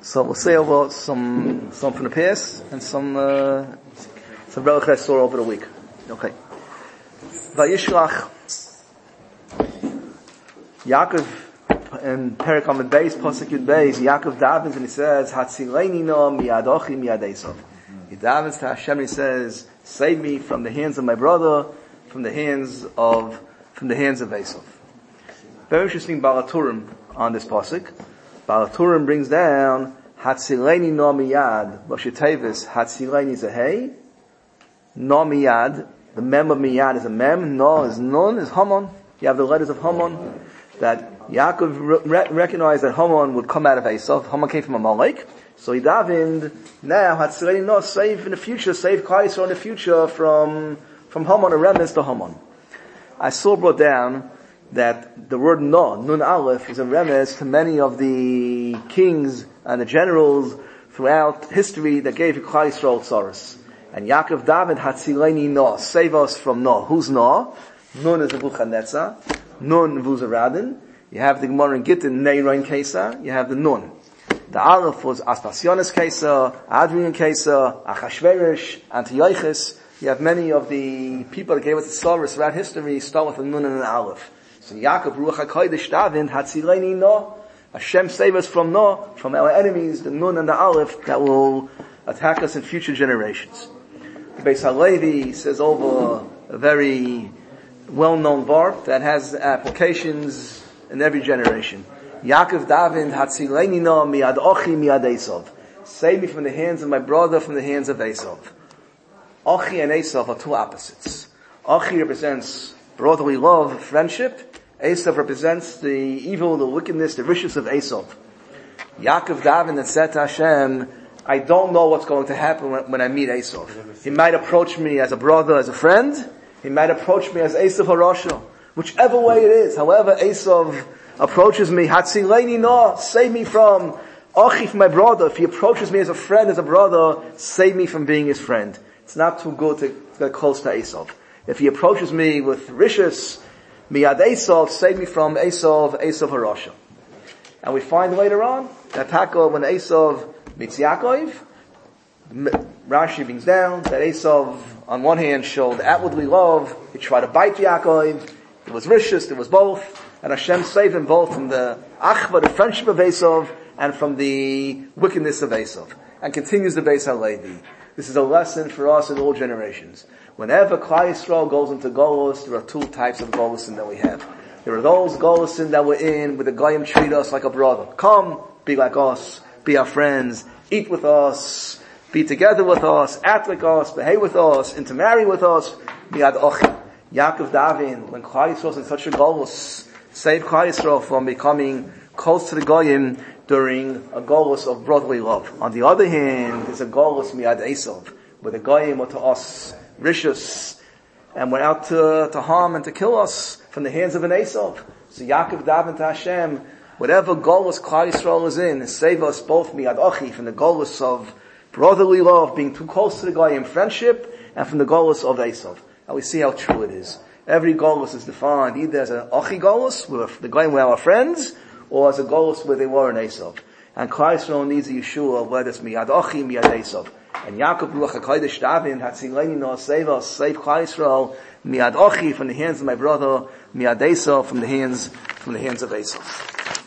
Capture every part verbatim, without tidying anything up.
So we'll say about some, some from the past and some, uh, some Relach I saw over the week. Okay. Vayishlach Yaakov in Perek Amud Beis, Pasuk Yud Beis, Yaakov davens and he says, Hatzileini no miyad ochi miyad Esav. He davens to Hashem and he says, save me from the hands of my brother, from the hands of, from the hands of Esav. Very interesting Balaturim on this Pasuk. Balaturim brings down, Hatzileini no miyad, Moshe Tevis, Hatzileini is a hey, no miyad, the mem of miyad is a mem, no is nun, is Haman. You have the letters of Haman, that Yaakov re- recognized that Haman would come out of Esav. Haman came from Amalek. So he davened, now, Hatzileini no, save in the future, save Klal Yisrael in the future from, from Haman, a remnants to Haman. I saw brought down that the word no, nun aleph, is a remez to many of the kings and the generals throughout history that gave Klal Yisrael tzaras. And Yaakov David Hatzileini no, save us from no. Who's no? Nun is Nebuchadnezzar. Nun Vuzaradin. You have the Gemara in Gittin, Neiron Kesa. You have the Nun. The Aleph was Aspasionis Kesa, Adrian Kesa, Achashverosh, Antiochus. You have many of the people that gave us the tzaras throughout history start with a Nun and an Aleph. So Yaakov Ruach HaKodesh David Hatzileini no. Hashem save us from no, from our enemies, the Nun and the Aleph that will attack us in future generations. The Beis HaLevi says over a very well-known vart that has applications in every generation. Yaakov David Hatzileini no miyad ochi miyad Esav. Save me from the hands of my brother, from the hands of Esav. Ochi and Esav are two opposites. Ochi represents brotherly love, friendship. Esav represents the evil, the wickedness, the riches of Esav. Yaakov David that said to Hashem, I don't know what's going to happen when, when I meet Esav. He might approach me as a brother, as a friend. He might approach me as Esav HaRasha. Whichever way it is, however Esav approaches me, Hatzileini no, save me from Achi, from my brother. If he approaches me as a friend, as a brother, save me from being his friend. It's not too good to get close to Esav. If he approaches me with rishus, miyad Esav, save me from Esav, Esav HaRasha. And we find later on that Taka, when Esav meets Yaakov, Rashi brings down that Esav, on one hand, showed outwardly love. He tried to bite Yaakov. It was rishus, it was both. And Hashem saved them both from the achva, the friendship of Esav, and from the wickedness of Esav. And continues the Beis HaLevi. This is a lesson for us in all generations. Whenever Klal Yisrael goes into Golus, there are two types of Golusin that we have. There are those Golusin that we're in, where the Goyim treat us like a brother. Come, be like us, be our friends, eat with us, be together with us, act like us, behave with us, intermarry with us, miyad ochi. Yaakov David, when Klal Yisrael is in such a Golus, save Klal Yisrael from becoming close to the Goyim during a Golus of brotherly love. On the other hand, there's a Golus miyad Esav, where the Goyim are to us rishus, and we're out to, to harm and to kill us from the hands of an Esav. So Yaakov Daven to Hashem, whatever Golus Klal Yisrael is in, save us both miyad ochi, from the Golus of brotherly love, being too close to the Goyim, friendship, and from the Golus of Esav. And we see how true it is. Every Golus is defined either as an ochi Golus, where the Goyim were our friends, or as a Golus where they were an Esav. And Klal Yisrael needs a Yeshua, whether it's miyad ochi, miyad Esav. And Yaakov Ruach HaKodesh David Hatzileini no, save us, save Klal Yisrael, miyad ochi, from the hands of my brother, miyad Esav, from the hands, from the hands of Esav.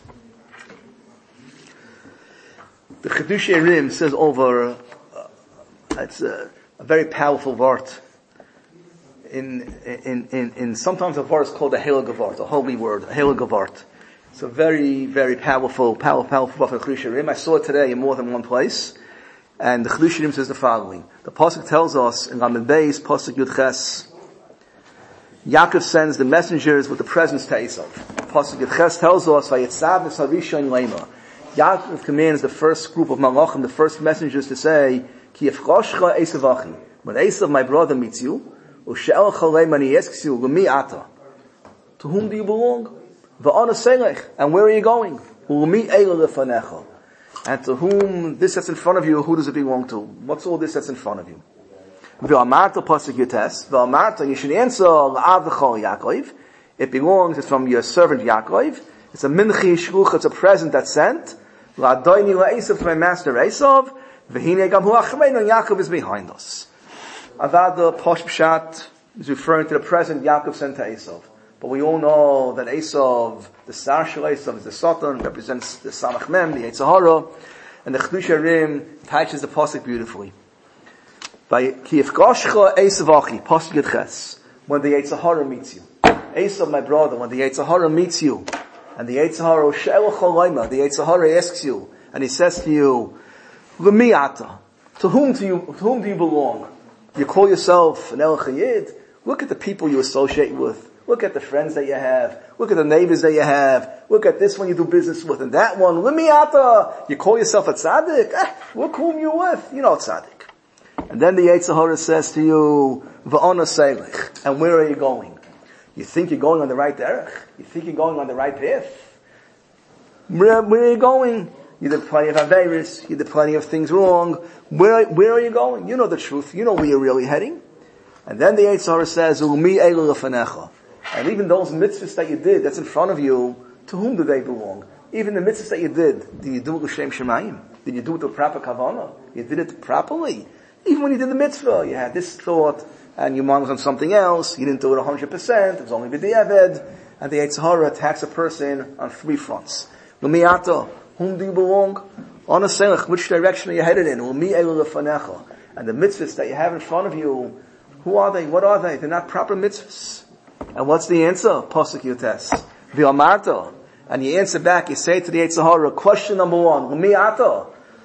The Chedushei Rim says over, uh, it's a, a very powerful vart. In, in, in, in, sometimes a vart is called a Heilige Vart, a holy word, a Heilige Vart. It's a very, very powerful, powerful, powerful vart of the Chedushei Rim. I saw it today in more than one place. And the Chedushei Rim says the following. The Pasuk tells us in Amud Beis, Pasuk Yud Ches, Yaakov sends the messengers with the presents to Esav. Pasuk Yud Ches tells us, Vayetzav v'sarishon leima. Yaakov commands the first group of malachim, the first messengers, to say, Ki yefchoshcha Esav achi. When Esav, my brother, meets you, u'she'el chalei, and he asks you, L'mi ata? To whom do you belong? V'ana selech. And where are you going? U'mi eila lefanecha. And to whom this that's in front of you, who does it belong to? What's all this that's in front of you? V'amarta pasuk yotes. V'amarta, you should answer, L'av v'chol Yaakov. It belongs, it's from your servant Yaakov. It's a minchi shluch, it's a present that's sent. La'adoini la'esav, for my master Esav, v'hine gam hu achreinu, and Yaakov is behind us. Avada Posh Pshat is referring to the present Yaakov sent to Esav. But we all know that Esav, the star shel Esav, is the Satan, represents the Samach Mem, the Yetzer Hara, and the Chedush Rim touches the pasuk beautifully. By Ki Yifgoshcha Esav Achi, pasuk Yud Ches, when the Yetzer Hara meets you. Esav, my brother, when the Yetzer Hara meets you, and the Yetzer Hara She'el Cholaima, the Yetzer Hara asks you, and he says to you, L'mi ata, to whom do you, to whom do you belong? You call yourself an El Chayid. Look at the people you associate with. Look at the friends that you have. Look at the neighbors that you have. Look at this one you do business with, and that one. Limiata. You call yourself a tzaddik. Eh, look whom you're with. You know tzaddik. And then the Yetzer Hara says to you, Va'ona Selich. And where are you going? You think you're going on the right derech? You think you're going on the right path? Where, where are you going? You did plenty of averis. You did plenty of things wrong. Where, where are you going? You know the truth. You know where you're really heading. And then the Yetzer Hara says, Umi elu lefanecha. And even those mitzvahs that you did, that's in front of you, to whom do they belong? Even the mitzvahs that you did, did you do it l'shem shemayim? Did you do it with proper kavanah? You did it properly? Even when you did the mitzvah, you had this thought, and your mind was on something else, you didn't do it one hundred percent, it was only b'diavad, and the Yetzer Hara attacks a person on three fronts. L'mi'ata, whom do you belong? On a selech, which direction are you headed in? L'mi elu lefanecha. And the mitzvahs that you have in front of you, who are they? What are they? They're not proper mitzvahs. And what's the answer? Pasuk Yotes. V'amarta. And you answer back, you say to the Yetzer Hara, question number one, L'mi ata.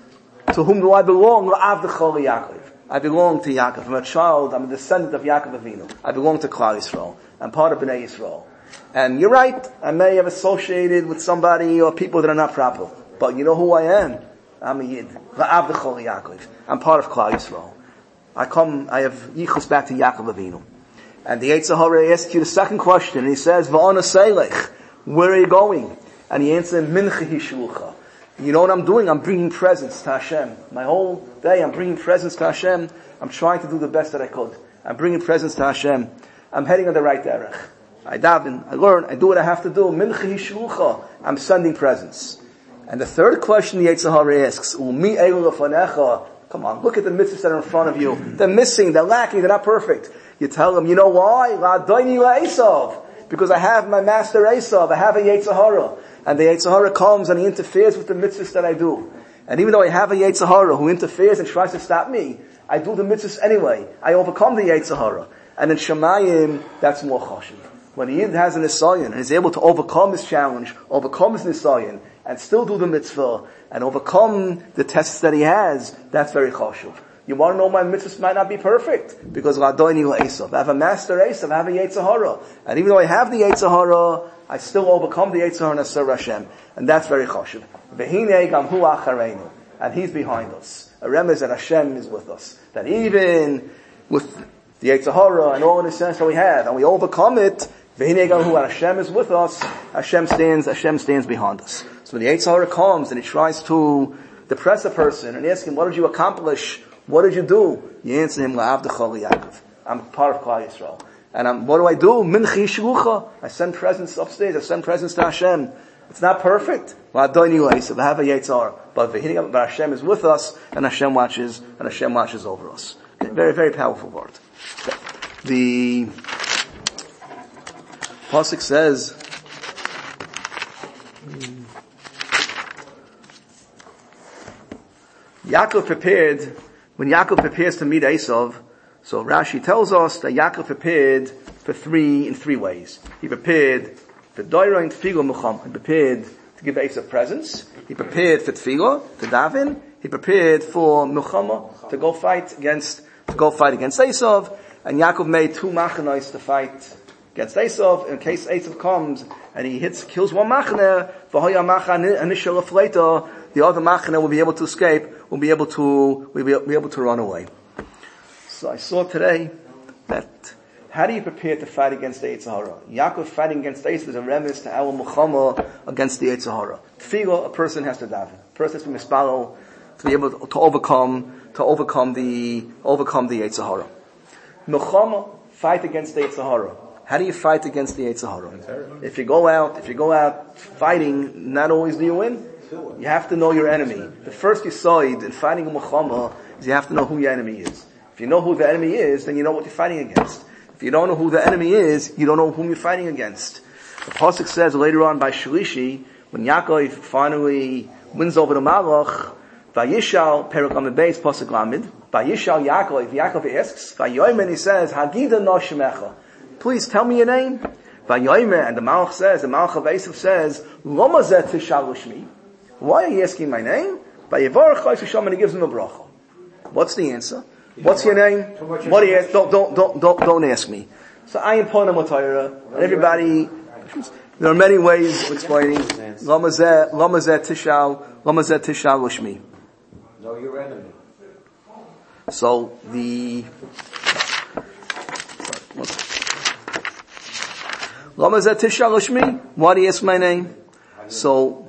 To whom do I belong? L'avdecha Yaakov. I belong to Yaakov. I'm a child, I'm a descendant of Yaakov Avinu. I belong to Klal Yisrael. I'm part of Bnei Yisrael. And you're right, I may have associated with somebody or people that are not proper. But you know who I am? I'm a Yid. L'avdecha Yaakov. I'm part of Klal Yisrael. I come, I have yichus back to Yaakov Avinu. And the Yetzer Hara asks you the second question, and he says, Va'ona Seilech, where are you going? And he answers, Mincha Hishlucha. You know what I'm doing? I'm bringing presents to Hashem. My whole day I'm bringing presents to Hashem. I'm trying to do the best that I could. I'm bringing presents to Hashem. I'm heading on the right derech. I daven, I learn, I do what I have to do. Mincha Hishlucha. I'm sending presents. And the third question the Yetzer Hara asks, Umi elu lefanecha. Come on, look at the mitzvahs that are in front of you. They're missing, they're lacking, they're not perfect. You tell them, you know why? La'adoini la'esav. Because I have my master Esav, I have a Yetzer Hara. And the Yetzer Hara comes and he interferes with the mitzvahs that I do. And even though I have a Yetzer Hara who interferes and tries to stop me, I do the mitzvahs anyway. I overcome the Yetzer Hara. And in Shemayim, that's more chashuv. When a Yid has an Nisayon and is able to overcome his challenge, overcome his Nisayon, and still do the mitzvah, and overcome the tests that he has, that's very chashuv. You want to know my mitzvahs might not be perfect, because L'Adoini L'Esav. I have a master Esav, I have a Yetzer Hara. And even though I have the Yetzer Hara, I still overcome the Yetzer Hara and I serve Hashem. And that's very chashuv. V'hinei gam hu achareinu. And he's behind us. A remez that Hashem is with us. That even with the Yetzer Hara and all in the sense that we have, and we overcome it, v'hinei gam hu, and Hashem is with us, Hashem stands, Hashem stands behind us. So when the Yetzer Hara comes and he tries to depress a person and ask him, what did you accomplish? What did you do? You answer him, La'avdecha Yaakov. I'm part of Klal Yisrael. And I'm, what do I do? Minchi Shlucha. I send presents upstairs. I send presents to Hashem. It's not perfect. La'adoini L'Esav. I have a Yetzer Hara. But but Hashem is with us, and Hashem watches, and Hashem watches over us. Okay, very, very powerful word. Okay. The pasuk says, Yaakov prepared. When Yaakov prepares to meet Esav, so Rashi tells us that Yaakov prepared for three, in three ways. He prepared for Doira and Tefillah Mucham. He prepared to give Esav presents. He prepared for Tefillah, to Davin. He prepared for Muchama, to go fight against, to go fight against Esav. And Yaakov made two machanois to fight against Esav. In case Esav comes and he hits, kills one machane, v'hoya machane initial afleita, the other machane will be able to escape, will be able to, will be able to run away. So I saw today that, how do you prepare to fight against the Yetzer Hara? Yaakov fighting against Esav is a remiss to our Muchama against the Yetzer Hara. Tefillah, a person has to daven. A person has to be mispalo, to be able to overcome, to overcome the, overcome the Yetzer Hara. Muchama, fight against the Yetzer Hara. How do you fight against the Yetzer Hara? If you go out, if you go out fighting, not always do you win. You have to know your enemy. The first yesod in fighting a milchama is you have to know who your enemy is. If you know who the enemy is, then you know what you're fighting against. If you don't know who the enemy is, you don't know whom you're fighting against. The pasuk says later on by Shalishi, when Yaakov finally wins over the Malach, Vayishal, Perek on the base, pasuk Lamed, Vayishal Yaakov, Yaakov asks, Vayomer, he says, Hagida no shemecha. Please tell me your name. Vayomer, and the Malach says, the Malach of Esav says, Loma zeh tishal l'shmi. Why are you asking my name? Vayevarach Chayis Hashem, and he gives him a bracha. What's the answer? What's your name? What do you ask? Don't, don't, don't, don't, don't ask me. So I am Pona Motayra, and everybody, there are many ways of explaining. Lama zeh, Lama zeh tishal, Lama zeh tishal l'shmi. Know your enemy. So the, Lama zeh tishal l'shmi? Why do you ask my name? So,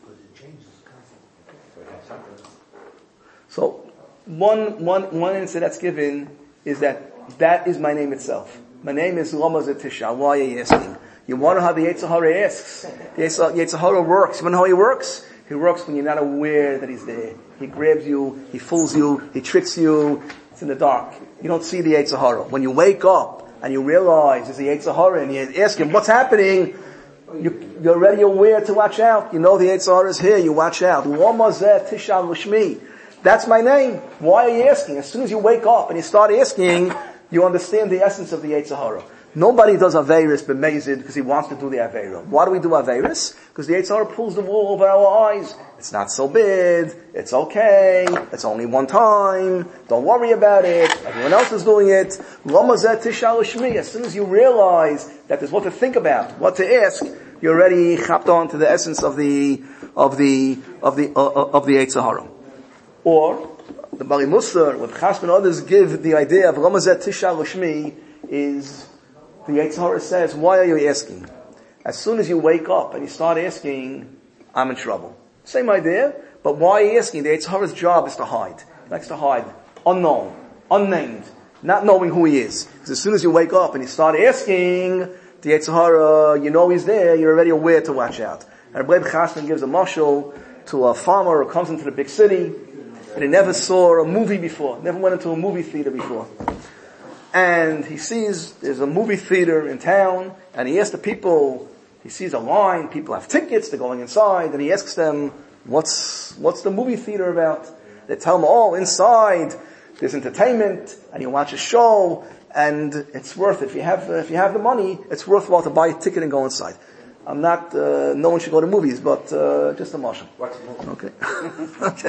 so, One, one, one answer that's given is that that is my name itself. My name is Lama zeh tishal. Why are you asking? You want to know how the Yetzer Hara asks? The Yetzer Hara works. You want to know how he works? He works when you're not aware that he's there. He grabs you, he fools you, he tricks you. It's in the dark. You don't see the Yetzer Hara. When you wake up and you realize there's a Yetzer Hara and you ask him, what's happening? You, you're already aware to watch out. You know the Yetzer Hara is here. You watch out. Lama zeh tishal l'shmi. That's my name. Why are you asking? As soon as you wake up and you start asking, you understand the essence of the Yetzer Hara. Nobody does Averis b'mezid because he wants to do the Aveira. Why do we do Averis? Because the Yetzer Hara pulls the wool over our eyes. It's not so bad. It's okay. It's only one time. Don't worry about it. Everyone else is doing it. Lama zeh tishal l'shmi. As soon as you realize that there's what to think about, what to ask, you're already chapped on to the essence of the, of the, of the, uh, of the Yetzer Hara. Or, the Bali Musar, what Chasm and others give the idea of Lama zeh tishal l'shmi is, the Yetzer Hara says, why are you asking? As soon as you wake up and you start asking, I'm in trouble. Same idea, but why are you asking? The Yetzer Hara's job is to hide. He likes to hide. Unknown. Unnamed. Not knowing who he is. Because as soon as you wake up and you start asking, the Yetzer Hara, you know he's there, you're already aware to watch out. And Rebbe Chasman gives a mashal to a farmer who comes into the big city, and he never saw a movie before, never went into a movie theater before. And he sees there's a movie theater in town, and he asks the people, he sees a line, people have tickets, they're going inside, and he asks them, what's, what's the movie theater about? They tell him, oh, inside, there's entertainment, and you watch a show, and it's worth it. If you have, if you have the money, it's worthwhile to buy a ticket and go inside. I'm not, uh, no one should go to movies, but, uh, just a marshal. What's the movie? Okay. Okay.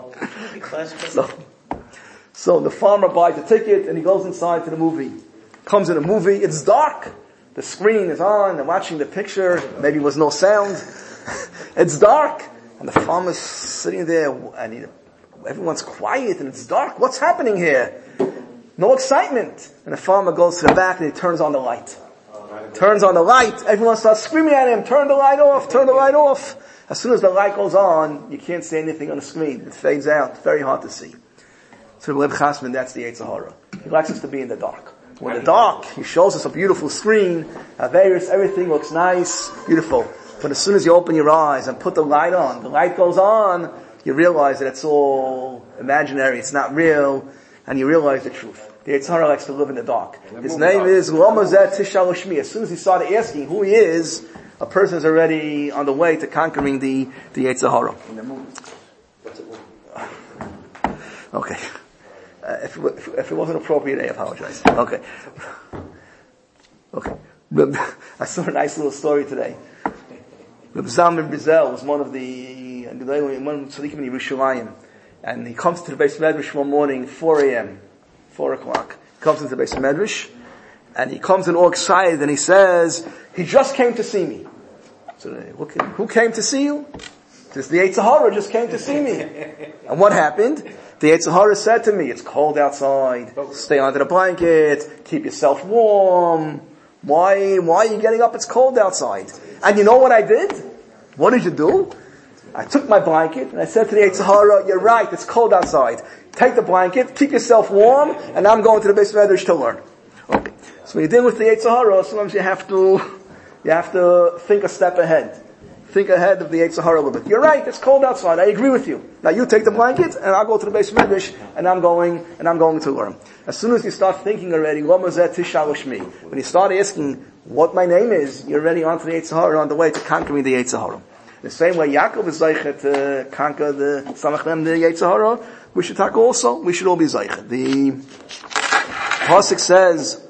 So, so the farmer buys a ticket and he goes inside to the movie. Comes in a movie, it's dark. The screen is on, they're watching the picture, maybe there was no sound. It's dark. And the farmer's sitting there and he, everyone's quiet and it's dark. What's happening here? No excitement. And the farmer goes to the back and he turns on the light. Turns on the light, everyone starts screaming at him, turn the light off, turn the light off. As soon as the light goes on, you can't see anything on the screen. It fades out. It's very hard to see. So Reb Chasman, that's the Yetzer Hara. He likes us to be in the dark. When the dark, he shows us a beautiful screen, Averis, everything looks nice, beautiful. But as soon as you open your eyes and put the light on, the light goes on, you realize that it's all imaginary, it's not real, and you realize the truth. The Yetzer Hara likes to live in the dark. His name is Lama zeh tishal l'shmi. As soon as he started asking who he is, a person is already on the way to conquering the, the Yetzer Hara. Okay. Uh, if, if, if it wasn't appropriate, I apologize. Okay. Okay. I saw a nice little story today. Reb Zalman Brizel was one of the, one of the tzaddikim in Yerushalayim. And he comes to the Beis Medrash one morning, four a.m., four o'clock. He comes into the Beis Medrash, and he comes in all excited, and he says, he just came to see me. So, who came to see you? Just the Yetzer Hara just came to see me. And what happened? The Yetzer Hara said to me, it's cold outside, stay under the blanket, keep yourself warm. Why, why are you getting up? It's cold outside. And you know what I did? What did you do? I took my blanket and I said to the Yetzer Hara, you're right, it's cold outside. Take the blanket, keep yourself warm, and I'm going to the Beis Medrash to learn. Okay. So when you're dealing with the Yetzer Hara, sometimes you have to, you have to think a step ahead. think ahead of the Yetzer Hara a little bit. You're right, it's cold outside, I agree with you. Now you take the blanket, and I'll go to the base medrash, and I'm going, and I'm going to learn. As soon as you start thinking already, when you start asking what my name is, you're already onto the Yetzer Hara, on the way to conquering the Yetzer Hara. The same way Yaakov is zeichet to conquer the Samach Mem, the Yetzer Hara, we should talk also, we should all be zeichet. The Pasuk says,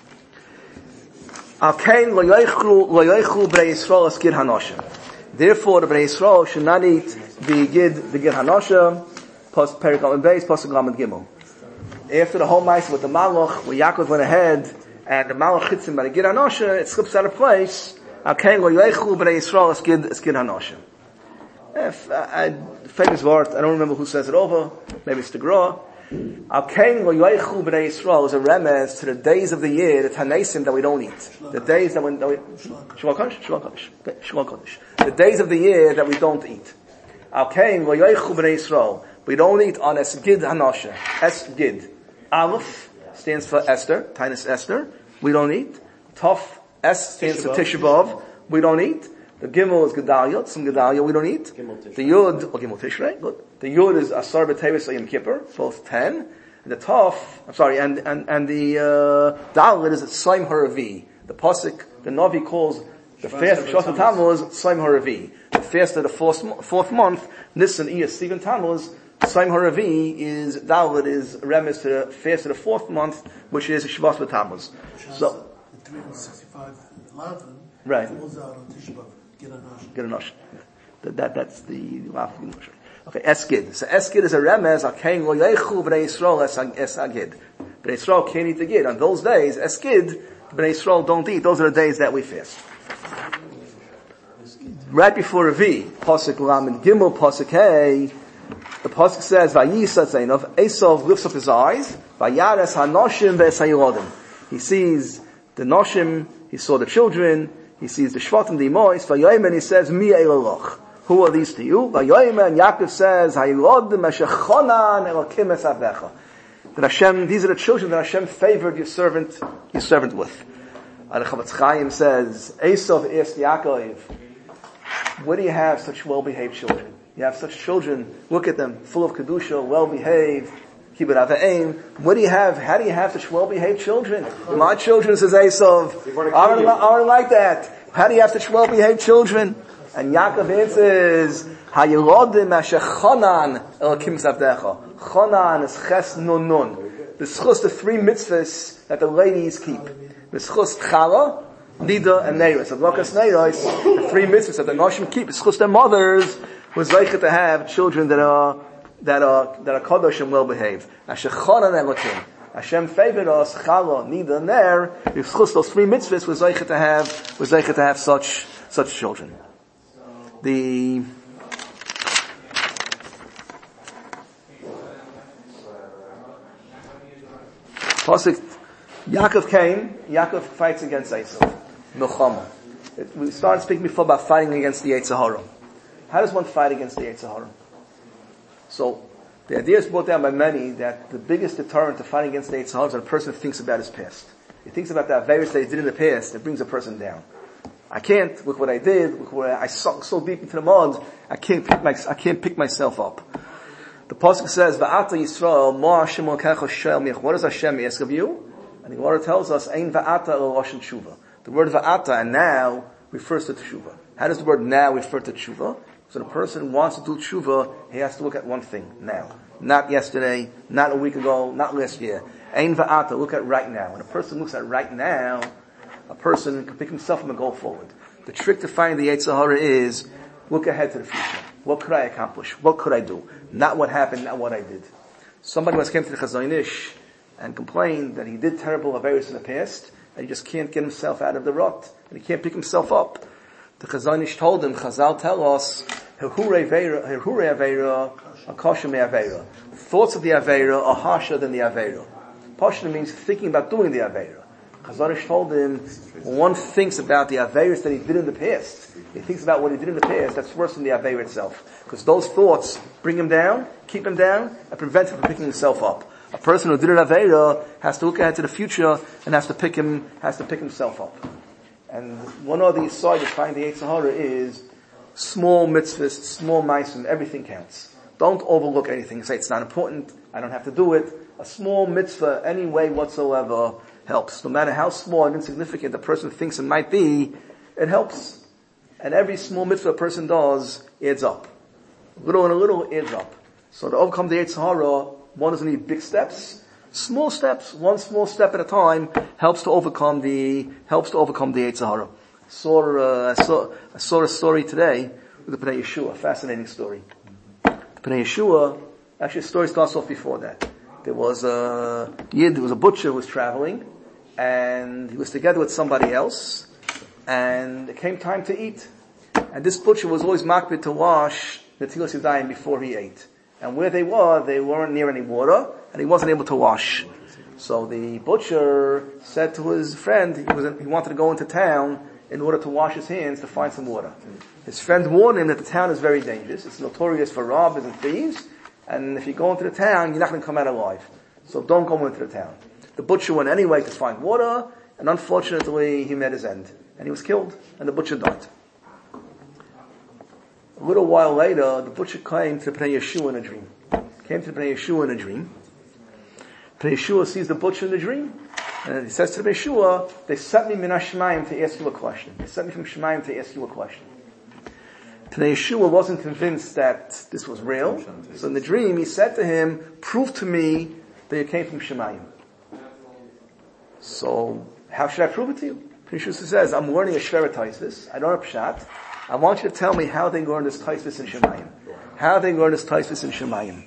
Alkein lo yoichlu b'nei Yisrael es gid hanoshim. Therefore, the b'nei Yisrael should not eat the gid, the gid hanoshim, plus Perek Lamed Beis, Pasuk Lamed Gimel. After the whole mice with the Malach, where Yaakov went ahead, and the Malach hits him by the gid hanoshim, it slips out of place. Alkein lo yoichlu b'nei Yisrael es gid, es gid hanoshim. If, uh, famous word, I don't remember who says it over, maybe it's the Gra. Alkein lo yoichlu b'nei Yisrael is a remez to the days of the year, the Tanesim that we don't eat. The days that we, that we Shavua Kodesh? Shavua Kodesh. Shavua Kodesh. The days of the year that we don't eat. Alkein lo yoichlu b'nei Yisrael. We don't eat on Es Gid Hanosha. Es Gid. Aleph stands for Esther, Tainus Esther. We don't eat. Tov, Es stands for Tisha B'Av. We don't eat. The Gimel is Gedalia, some Gedalia we don't eat. The Yud, or Gimel Tishrei, good. The Yud is Asar B'Tevis Yom Kippur, both ten. And the Tov, I'm sorry, and, and, and the, uh, Dalit is Soim Haravi. The Pasuk, the Navi calls the fast of Shvat Tammuz, Soim Haravi. The fast of the fourth, fourth month, Nisan, Iyar, Sivan Tammuz, Soim Haravi is, Dalit is remes to the fast of the fourth month, which is Shvat Tammuz. So, the three hundred sixty-five eleven right. falls out on Tisha B'Av. Get a nosh. That, that, that's the, okay, Eskid. So Eskid is a remez, Alkein lo yoichlu b'nei Yisrael es agid. B'nei Yisrael can't eat the gid. On those days, Eskid, b'nei Yisrael don't eat. Those are the days that we fast. Right before Revi, Pasuk Lamed Gimel, Pasuk Hey, the Pasuk says, Vayisa Zainov, Esau lifts up his eyes, Vayares hanoshim ve'es hayilodim. He sees the noshim, he saw the children, he sees the Shvatim, the Imois, Vayoyim, he says, Mi Eilaloch. Who are these to you? Vayoyim, and Yaakov says, Hayilodim eshechonan elokim es avdecha. That Hashem, these are the children that Hashem favored your servant, your servant with. And Chavetz Chaim says, Esau asked Yaakov, where do you have such well-behaved children? You have such children, look at them, full of Kedusha, well-behaved, Kibbut Avayim. What do you have? How do you have such well-behaved children? My children, says Esau, aren't, aren't like that. How do you have such well-behaved children? And Yaakov answers, Hayilodim asher chonan elokim zavdecha. Chonan is ches nun nun. The schus, the three mitzvahs that the ladies keep. The schus chala, nida, and neiros. Adlokas neiros, the three mitzvahs that the noshim keep. The schus their mothers was zeichet to have children that are that are that are kadosh and well behaved. Asher chonan elokim. Hashem favored us, chala, nida, and ner. The schus those three mitzvahs was zeichet to have was zeichet to have such such children. The Pasuk, Yaakov came, Yaakov fights against Esau. Milchama. We started speaking before about fighting against the Yetzer Hara. How does one fight against the Yetzer Hara? So, the idea is brought down by many that the biggest deterrent to fighting against the Yetzer Hara is when a person thinks about his past. He thinks about the Averis that he did in the past, it brings a person down. I can't, look what I did, look what I, I sunk so deep into the mud, I can't pick my, I can't pick myself up. The Pasuk says, Va'ata Yisrael, Mo Hashem Elokecha Shoel Mich. What does Hashem ask of you? And the Gemara tells us, Ein Va'ata El Rosh Tshuva. The word Va'ata, and now, refers to Tshuva. How does the word now refer to Tshuva? So the person wants to do Tshuva, he has to look at one thing, now. Not yesterday, not a week ago, not last year. Ein Va'ata, look at right now. When a person looks at right now, a person can pick himself up and go forward. The trick to finding the Yetzer Hara is, look ahead to the future. What could I accomplish? What could I do? Not what happened, not what I did. Somebody once came to the Chazon Ish and complained that he did terrible averos in the past, and he just can't get himself out of the rut, and he can't pick himself up. The Chazon Ish told him, Chazal tell us, Herhure Aveira, Akasha Me Aveira. Thoughts of the Aveira are harsher than the Aveira. Pasha means thinking about doing the Aveira. Chazon Ish told him, when one thinks about the Averis that he did in the past, he thinks about what he did in the past, that's worse than the Aveir itself. Because those thoughts bring him down, keep him down, and prevent him from picking himself up. A person who did an Aveira has to look ahead to the future and has to pick him, has to pick himself up. And one of the sides of finding the Yetzer Hara is, Small mitzvahs, small ma'asim, everything counts. Don't overlook anything. Say it's not important, I don't have to do it. A small mitzvah, any way whatsoever, helps. No matter how small and insignificant the person thinks it might be, it helps. And every small mitzvah a person does adds up. A little and a little adds up. So to overcome the Yetzer Hara, one doesn't need big steps. Small steps, one small step at a time, helps to overcome the helps to overcome the Yetzer Hara. I saw, uh, I saw I saw a story today with the Pnei Yeshua, a fascinating story. The Pnei Yeshua, actually the story starts off before that. There was a Yid, there was a butcher who was traveling, and he was together with somebody else, and it came time to eat. And this butcher was always makbid to wash the Netilas Yadayim before he ate. And where they were, they weren't near any water, and he wasn't able to wash. So the butcher said to his friend, he, was, he wanted to go into town in order to wash his hands to find some water. His friend warned him that the town is very dangerous. It's notorious for robbers and thieves, and if you go into the town, you're not going to come out alive. So don't go into the town. The butcher went anyway to find water, and unfortunately he met his end. And he was killed, and the butcher died. A little while later, the butcher came to Pnei Yeshua in a dream. Came to Pnei Yeshua in a dream. Pnei Yeshua sees the butcher in the dream, and he says to Pnei Yeshua, they sent me min Hashemayim to ask you a question. They sent me from Shemayim to ask you a question. Pnei Yeshua wasn't convinced that this was real, so in the dream he said to him, prove to me that you came from Shemayim. So, how should I prove it to you? Pnei Yeshua says, I'm learning a Shvera Taisvis, I don't have Pshat. I want you to tell me how they learn this Taisvis in Shemayim. How they learn this Taisvis in Shemayim.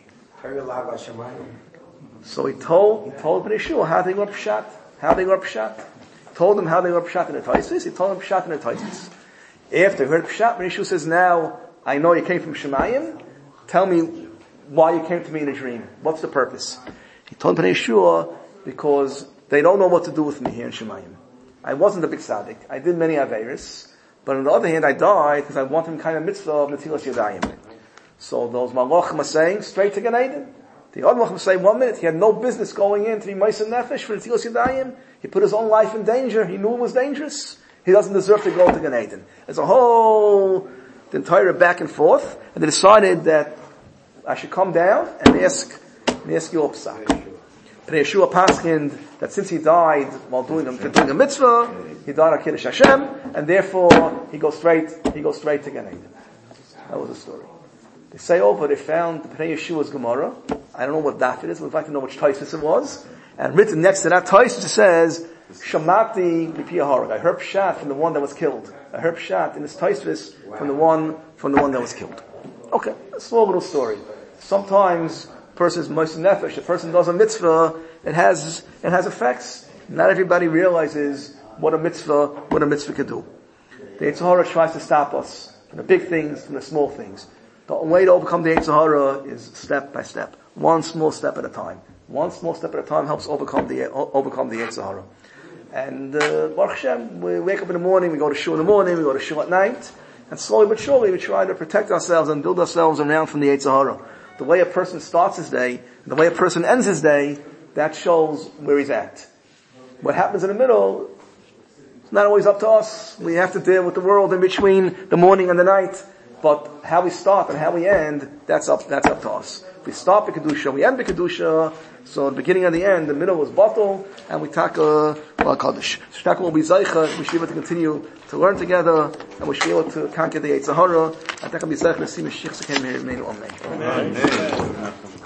So he told, he told Pnei Yeshua how they learn Pshat. How they learn Pshat. He told them how they learn Pshat in the Taisvis. He told them Pshat in the Taisvis. After he heard Pshat, Pnei Yeshua says, now, I know you came from Shemayim. Tell me why you came to me in a dream. What's the purpose? He told Pnei Yeshua, because they don't know what to do with me here in Shemayim. I wasn't a big tzaddik. I did many Averis. But on the other hand, I died because I wanted kind of mitzvah of Netilas Yadayim. So those malachim are saying, straight to Gan Eden. The other malachim say, one minute, he had no business going in to be Meiser Nefesh for Netilas Yadayim. He put his own life in danger. He knew it was dangerous. He doesn't deserve to go to Gan Eden. There's a whole, the entire back and forth. And they decided that I should come down and ask, and ask your psak. Pnei Yeshua paskined that since he died while doing a, doing a mitzvah, he died on Kiddush Hashem, and therefore he goes straight, he goes straight to Gan Eden. That was the story. They say over, they found Pnei Yeshua's Gemara. I don't know what daf it is, we'd like to know which Taisus it was. And written next to that Taisus it says, Shamati Mipi Harag. I heard Pshat from the one that was killed. I heard Pshat in this Taisus from the one, from the one that was killed. Okay, a small little story. Sometimes a person's Meiser Nefesh, a person does a mitzvah, it has, it has effects. Not everybody realizes what a mitzvah, what a mitzvah can do. The Yetzer Hara tries to stop us from the big things, from the small things. The way to overcome the Yetzer Hara is step by step. One small step at a time. One small step at a time helps overcome the, overcome the Yetzer Hara. And, uh, Baruch Hashem, we wake up in the morning, we go to shul in the morning, we go to shul at night, and slowly but surely we try to protect ourselves and build ourselves around from the Yetzer Hara. The way a person starts his day, and the way a person ends his day, that shows where he's at. What happens in the middle, it's not always up to us. We have to deal with the world in between the morning and the night. But how we start and how we end, that's up, that's up to us. If we start B'Kedusha, we end B'Kedusha, so the beginning and the end, the middle was Batal, and we taka Bar Kaddish. So Taka will be Zaycha, we should be able to continue to learn together, and we should be able to conquer the Yetzer Hara, and Taka will be Zaycha to see Mashiach Sekhem Meir Amen.